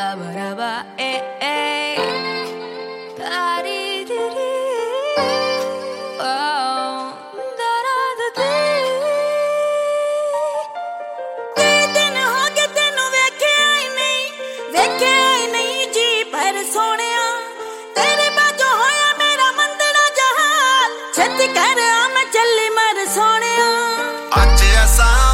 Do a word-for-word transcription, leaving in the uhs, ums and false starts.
ba da ba eh eh da di di di oh da da da di ਤੇ ਦਿਨ ਹੋ ਗਏ ਤੈਨੂੰ ਵੇਖਿਆ ਹੀ ਨਹੀਂ ਵੇਖਿਆ ਹੀ ਨਹੀਂ ਜੀ ਪਰ ਸੋਹਣਿਆ ਤੇਰੇ ਬਾਝੋਂ ਹੋਇਆ ਮੇਰਾ ਮੰਦੜਾ ਜਹਾਲ ਛੇਤੀ ਕਰ ਆ ਮੈਂ ਚੱਲੀ ਮਰ ਸੋਹਣਿਆ ਅੱਜ ਐਸਾ